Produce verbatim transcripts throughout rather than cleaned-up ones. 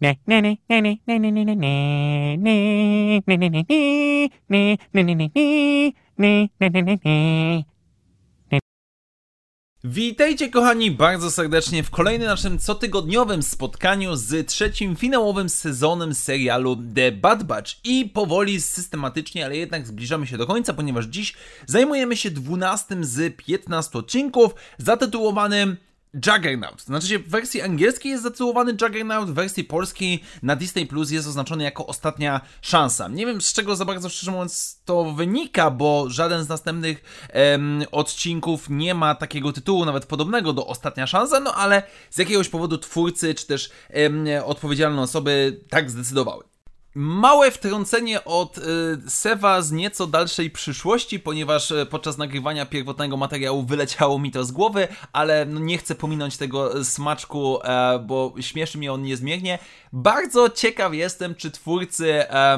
Witajcie kochani bardzo serdecznie w kolejnym naszym cotygodniowym spotkaniu z trzecim finałowym sezonem serialu The Bad Batch i powoli, systematycznie, ale jednak zbliżamy się do końca, ponieważ dziś zajmujemy się dwunastym z piętnastu odcinków zatytułowanym Juggernaut. Znaczy się w wersji angielskiej jest zatytułowany Juggernaut, w wersji polskiej na Disney Plus jest oznaczony jako Ostatnia Szansa. Nie wiem z czego za bardzo szczerze mówiąc to wynika, bo żaden z następnych em, odcinków nie ma takiego tytułu, nawet podobnego do Ostatnia Szansa, no ale z jakiegoś powodu twórcy, czy też em, odpowiedzialne osoby tak zdecydowały. Małe wtrącenie od y, Seva z nieco dalszej przyszłości, ponieważ y, podczas nagrywania pierwotnego materiału wyleciało mi to z głowy, ale no, nie chcę pominąć tego smaczku, e, bo śmieszy mnie on niezmiernie. Bardzo ciekaw jestem, czy twórcy e,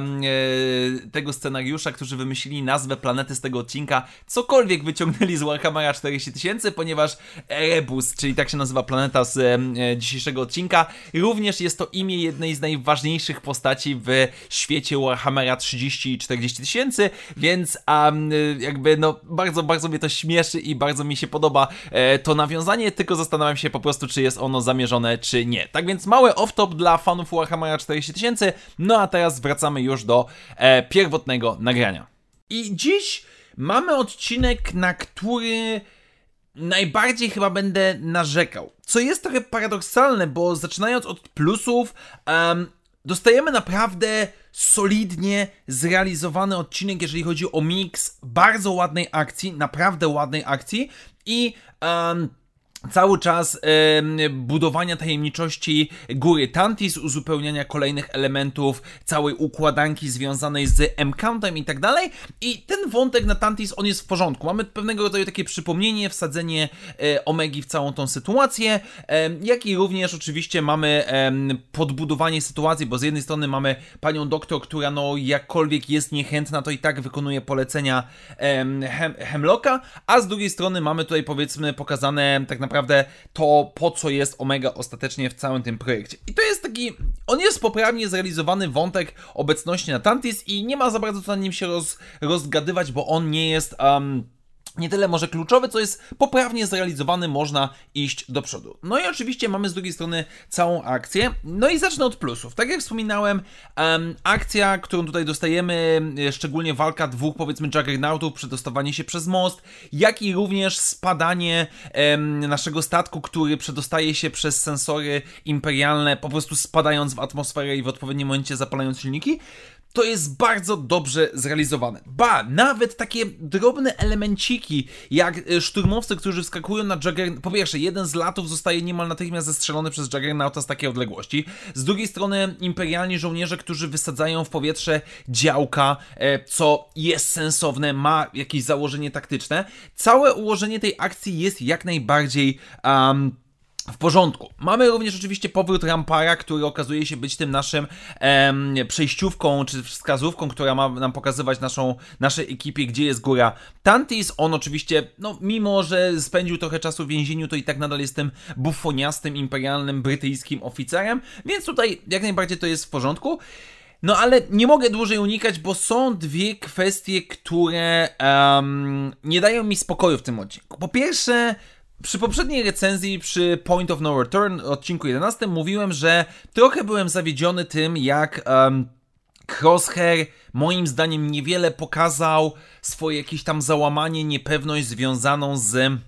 e, tego scenariusza, którzy wymyślili nazwę planety z tego odcinka, cokolwiek wyciągnęli z Warhammera czterdzieści tysięcy, ponieważ Erebus, czyli tak się nazywa planeta z e, dzisiejszego odcinka, również jest to imię jednej z najważniejszych postaci w świecie Warhammera trzydzieści i czterdzieści tysięcy, więc um, jakby no bardzo, bardzo mnie to śmieszy i bardzo mi się podoba e, to nawiązanie, tylko zastanawiam się po prostu, czy jest ono zamierzone, czy nie. Tak więc mały off-top dla fanów Warhammera czterdzieści tysięcy, no a teraz wracamy już do e, pierwotnego nagrania. I dziś mamy odcinek, na który najbardziej chyba będę narzekał. Co jest trochę paradoksalne, bo zaczynając od plusów, um, dostajemy naprawdę solidnie zrealizowany odcinek, jeżeli chodzi o miks bardzo ładnej akcji, naprawdę ładnej akcji i um, cały czas e, budowania tajemniczości góry Tantis, uzupełniania kolejnych elementów całej układanki związanej z M-Countem i tak dalej. I ten wątek na Tantis, on jest w porządku. Mamy pewnego rodzaju takie przypomnienie, wsadzenie e, Omegi w całą tą sytuację, e, jak i również oczywiście mamy e, podbudowanie sytuacji, bo z jednej strony mamy panią doktor, która no jakkolwiek jest niechętna, to i tak wykonuje polecenia e, Hem Hemlocka, a z drugiej strony mamy tutaj powiedzmy pokazane tak naprawdę naprawdę to, po co jest Omega ostatecznie w całym tym projekcie. I to jest taki, on jest poprawnie zrealizowany wątek obecności na Tantis i nie ma za bardzo co na nim się roz, rozgadywać, bo on nie jest um, nie tyle może kluczowy, co jest poprawnie zrealizowany, można iść do przodu. No i oczywiście mamy z drugiej strony całą akcję. No i zacznę od plusów. Tak jak wspominałem, um, akcja, którą tutaj dostajemy, szczególnie walka dwóch, powiedzmy, Juggernautów, przedostawanie się przez most, jak i również spadanie um, naszego statku, który przedostaje się przez sensory imperialne, po prostu spadając w atmosferę i w odpowiednim momencie zapalając silniki. To jest bardzo dobrze zrealizowane. Ba, nawet takie drobne elemenciki, jak szturmowcy, którzy wskakują na Juggernaut. Po pierwsze, jeden z latów zostaje niemal natychmiast zestrzelony przez Juggernauta z takiej odległości. Z drugiej strony imperialni żołnierze, którzy wysadzają w powietrze działka, co jest sensowne, ma jakieś założenie taktyczne. Całe ułożenie tej akcji jest jak najbardziej Um, w porządku. Mamy również oczywiście powrót Rampara, który okazuje się być tym naszym em, przejściówką, czy wskazówką, która ma nam pokazywać naszą, naszej ekipie, gdzie jest góra Tantis. On oczywiście, no mimo, że spędził trochę czasu w więzieniu, to i tak nadal jest tym bufoniastym, imperialnym, brytyjskim oficerem, więc tutaj jak najbardziej to jest w porządku. No ale nie mogę dłużej unikać, bo są dwie kwestie, które um, nie dają mi spokoju w tym odcinku. Po pierwsze, przy poprzedniej recenzji, przy Point of No Return, odcinku jedenastym, mówiłem, że trochę byłem zawiedziony tym, jak um, Crosshair moim zdaniem niewiele pokazał, swoje jakieś tam załamanie, niepewność związaną z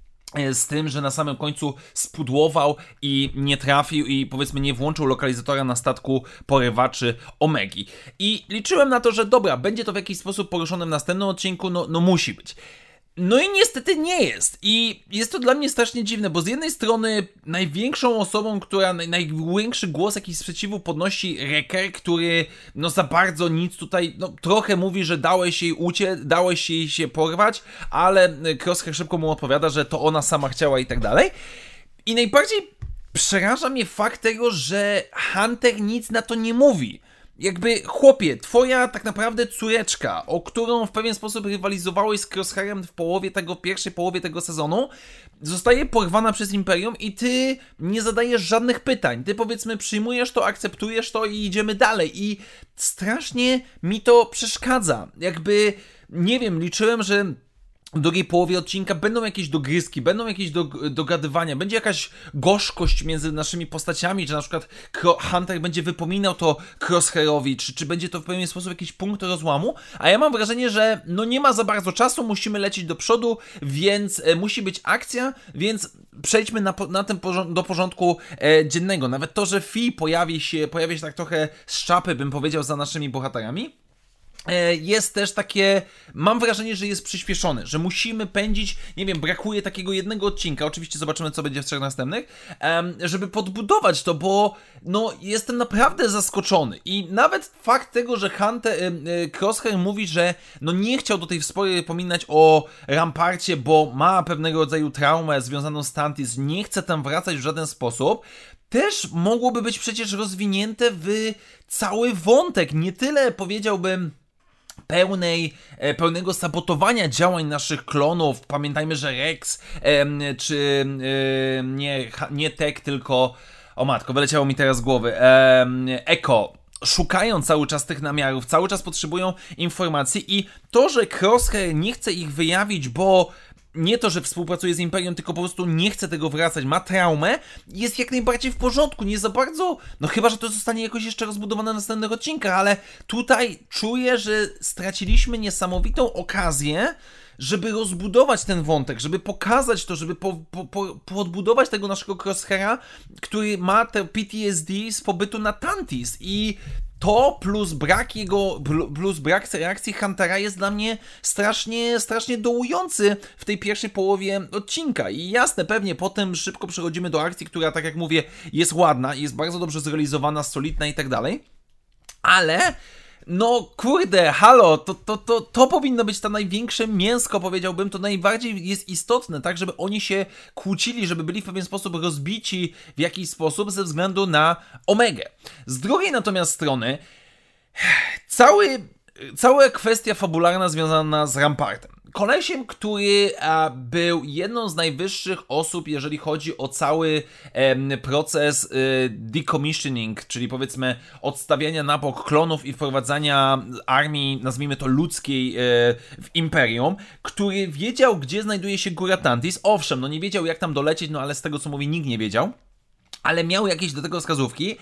z tym, że na samym końcu spudłował i nie trafił i powiedzmy nie włączył lokalizatora na statku porywaczy Omegi. I liczyłem na to, że dobra, będzie to w jakiś sposób poruszone w następnym odcinku, no, no musi być. No i niestety nie jest. I jest to dla mnie strasznie dziwne, bo z jednej strony największą osobą, która naj, największy głos jakiś sprzeciwu podnosi Wrecker, który no za bardzo nic tutaj, no trochę mówi, że dałeś jej uciec, dałeś jej się porwać, ale Crosshair szybko mu odpowiada, że to ona sama chciała i tak dalej. I najbardziej przeraża mnie fakt tego, że Hunter nic na to nie mówi. jakby, chłopie, twoja tak naprawdę córeczka, o którą w pewien sposób rywalizowałeś z Crosshairem w połowie tego, pierwszej połowie tego sezonu, zostaje porwana przez Imperium i ty nie zadajesz żadnych pytań. Ty, powiedzmy, przyjmujesz to, akceptujesz to i idziemy dalej. I strasznie mi to przeszkadza. Jakby, nie wiem, liczyłem, że w drugiej połowie odcinka będą jakieś dogryzki, będą jakieś do, dogadywania, będzie jakaś gorzkość między naszymi postaciami, czy na przykład Hunter będzie wypominał to Crosshairowi, czy, czy będzie to w pewien sposób jakiś punkt rozłamu, a ja mam wrażenie, że no nie ma za bardzo czasu, musimy lecieć do przodu, więc e, musi być akcja, więc przejdźmy na, na ten porząd- do porządku e, dziennego. Nawet to, że Fi pojawi się, pojawi się tak trochę z czapy, bym powiedział, za naszymi bohaterami, jest też takie, mam wrażenie, że jest przyspieszony, że musimy pędzić, nie wiem, brakuje takiego jednego odcinka, oczywiście zobaczymy, co będzie w trzech następnych, żeby podbudować to, bo no jestem naprawdę zaskoczony i nawet fakt tego, że Hunter, Crosshair mówi, że no nie chciał do tej spory pominać o Ramparcie, bo ma pewnego rodzaju traumę związaną z Tantis, nie chce tam wracać w żaden sposób, też mogłoby być przecież rozwinięte w cały wątek, nie tyle powiedziałbym pełnej, pełnego sabotowania działań naszych klonów. Pamiętajmy, że Rex e, czy e, nie, nie Tech, tylko o matko, wyleciało mi teraz z głowy e, Echo szukają cały czas tych namiarów, cały czas potrzebują informacji i to, że Crosshair nie chce ich wyjawić, bo nie to, że współpracuje z Imperium, tylko po prostu nie chce tego wracać, ma traumę, jest jak najbardziej w porządku, nie za bardzo, no chyba, że to zostanie jakoś jeszcze rozbudowane na następnych odcinkach, ale tutaj czuję, że straciliśmy niesamowitą okazję, żeby rozbudować ten wątek, żeby pokazać to, żeby po, po, po, podbudować tego naszego Crosshaira, który ma te P T S D z pobytu na Tantis i to plus brak jego, plus brak reakcji Huntera jest dla mnie strasznie, strasznie dołujący w tej pierwszej połowie odcinka. I jasne, pewnie potem szybko przechodzimy do akcji, która, tak jak mówię, jest ładna, jest bardzo dobrze zrealizowana, solidna i tak dalej, ale no kurde, halo, to, to, to, to powinno być to największe mięsko, powiedziałbym, to najbardziej jest istotne, tak, żeby oni się kłócili, żeby byli w pewien sposób rozbici w jakiś sposób ze względu na Omegę. Z drugiej natomiast strony, cały, cała kwestia fabularna związana z Rampartem. Kolesiem, który a, był jedną z najwyższych osób, jeżeli chodzi o cały em, proces y, decommissioning, czyli powiedzmy odstawiania na bok klonów i wprowadzania armii, nazwijmy to ludzkiej, y, w Imperium, który wiedział, gdzie znajduje się Góra Tantis. Owszem, no nie wiedział, jak tam dolecieć, no ale z tego, co mówi, nikt nie wiedział, ale miał jakieś do tego wskazówki.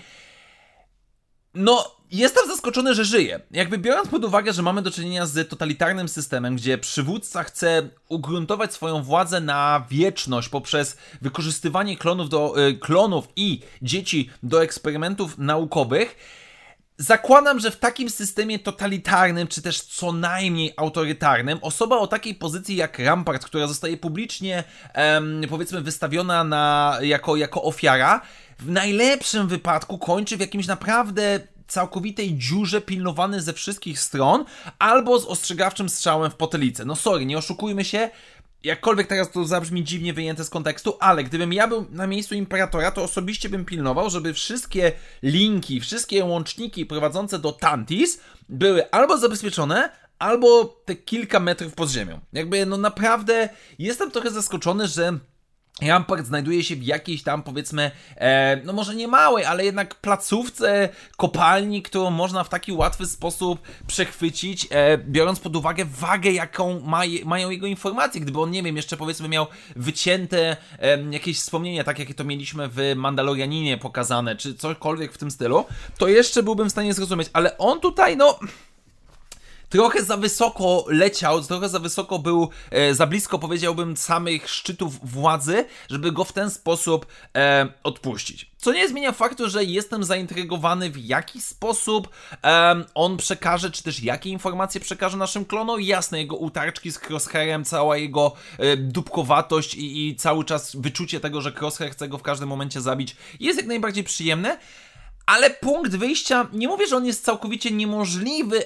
No, jestem zaskoczony, że żyje. Jakby biorąc pod uwagę, że mamy do czynienia z totalitarnym systemem, gdzie przywódca chce ugruntować swoją władzę na wieczność poprzez wykorzystywanie klonów, do, y, klonów i dzieci do eksperymentów naukowych, zakładam, że w takim systemie totalitarnym, czy też co najmniej autorytarnym, osoba o takiej pozycji jak Rampart, która zostaje publicznie, em, powiedzmy, wystawiona na, jako, jako ofiara, w najlepszym wypadku kończy w jakimś naprawdę całkowitej dziurze, pilnowany ze wszystkich stron, albo z ostrzegawczym strzałem w potylicę. No sorry, nie oszukujmy się, jakkolwiek teraz to zabrzmi dziwnie wyjęte z kontekstu, ale gdybym ja był na miejscu Imperatora, to osobiście bym pilnował, żeby wszystkie linki, wszystkie łączniki prowadzące do Tantis były albo zabezpieczone, albo te kilka metrów pod ziemią. Jakby, no naprawdę jestem trochę zaskoczony, że Rampart znajduje się w jakiejś tam, powiedzmy, e, no może nie małej, ale jednak placówce, kopalni, którą można w taki łatwy sposób przechwycić, e, biorąc pod uwagę wagę, jaką ma je, mają jego informacje. Gdyby on, nie wiem, jeszcze powiedzmy miał wycięte e, jakieś wspomnienia, tak jak to mieliśmy w Mandalorianinie pokazane, czy cokolwiek w tym stylu, to jeszcze byłbym w stanie zrozumieć, ale on tutaj, no... trochę za wysoko leciał, trochę za wysoko był, e, za blisko, powiedziałbym, samych szczytów władzy, żeby go w ten sposób e, odpuścić. Co nie zmienia faktu, że jestem zaintrygowany, w jaki sposób e, on przekaże, czy też jakie informacje przekaże naszym klonom. Jasne, jego utarczki z Crosshairem, cała jego e, dupkowatość i, i cały czas wyczucie tego, że Crosshair chce go w każdym momencie zabić, jest jak najbardziej przyjemne. Ale punkt wyjścia, nie mówię, że on jest całkowicie niemożliwy,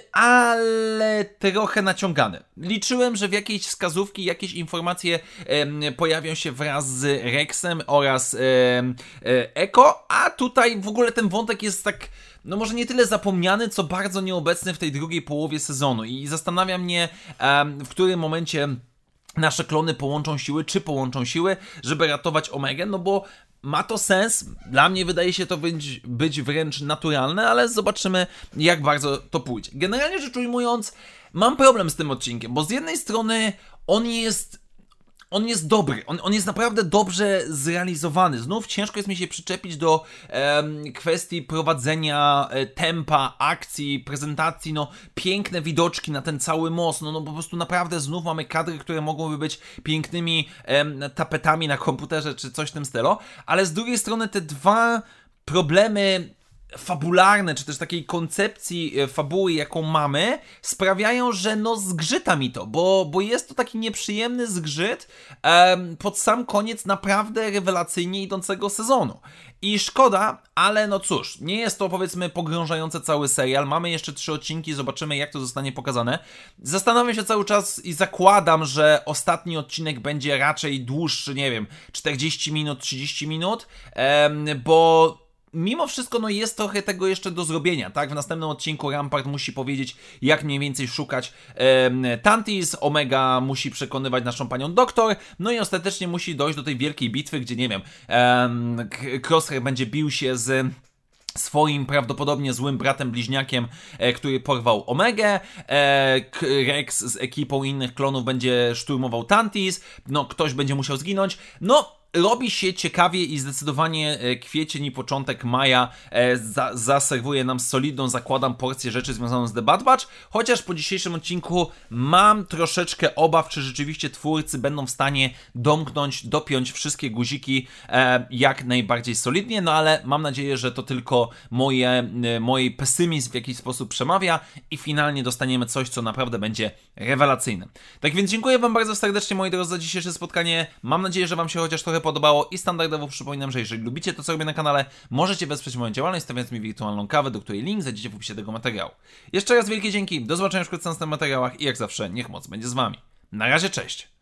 ale trochę naciągany. Liczyłem, że w jakiejś wskazówki, jakieś informacje e, pojawią się wraz z Rexem oraz e, e, Echo, a tutaj w ogóle ten wątek jest tak, no może nie tyle zapomniany, co bardzo nieobecny w tej drugiej połowie sezonu. I zastanawia mnie, e, w którym momencie nasze klony połączą siły, czy połączą siły, żeby ratować Omegę, no bo ma to sens, dla mnie wydaje się to być, być wręcz naturalne, ale zobaczymy, jak bardzo to pójdzie. Generalnie rzecz ujmując, mam problem z tym odcinkiem, bo z jednej strony on jest... On jest dobry, on, on jest naprawdę dobrze zrealizowany. Znów ciężko jest mi się przyczepić do em, kwestii prowadzenia e, tempa, akcji, prezentacji, no piękne widoczki na ten cały most, no, no po prostu naprawdę znów mamy kadry, które mogłyby być pięknymi em, tapetami na komputerze czy coś w tym stylu, ale z drugiej strony te dwa problemy fabularne, czy też takiej koncepcji fabuły, jaką mamy, sprawiają, że no zgrzyta mi to, bo, bo jest to taki nieprzyjemny zgrzyt em, pod sam koniec naprawdę rewelacyjnie idącego sezonu. I szkoda, ale no cóż, nie jest to powiedzmy pogrążające cały serial, mamy jeszcze trzy odcinki, zobaczymy jak to zostanie pokazane. Zastanawiam się cały czas i zakładam, że ostatni odcinek będzie raczej dłuższy, nie wiem, czterdzieści minut, trzydzieści minut, em, bo mimo wszystko, no jest trochę tego jeszcze do zrobienia, tak? W następnym odcinku Rampart musi powiedzieć, jak mniej więcej szukać e, Tantis, Omega musi przekonywać naszą panią doktor, no i ostatecznie musi dojść do tej wielkiej bitwy, gdzie, nie wiem, e, Crosshair będzie bił się z swoim prawdopodobnie złym bratem bliźniakiem, e, który porwał Omegę, e, Rex z ekipą innych klonów będzie szturmował Tantis, no ktoś będzie musiał zginąć, no robi się ciekawie i zdecydowanie kwiecień i początek maja e, za, zaserwuje nam solidną, zakładam, porcję rzeczy związaną z The Bad Batch, chociaż po dzisiejszym odcinku mam troszeczkę obaw, czy rzeczywiście twórcy będą w stanie domknąć, dopiąć wszystkie guziki e, jak najbardziej solidnie, no ale mam nadzieję, że to tylko moje, e, mój pesymizm w jakiś sposób przemawia i finalnie dostaniemy coś, co naprawdę będzie rewelacyjne. Tak więc dziękuję wam bardzo serdecznie, moi drodzy, za dzisiejsze spotkanie. Mam nadzieję, że wam się chociaż trochę podobało i standardowo przypominam, że jeżeli lubicie to, co robię na kanale, możecie wesprzeć moją działalność, stawiając mi wirtualną kawę, do której link znajdziecie w opisie tego materiału. Jeszcze raz wielkie dzięki, do zobaczenia wkrótce w następnych materiałach i jak zawsze, niech moc będzie z wami. Na razie, cześć!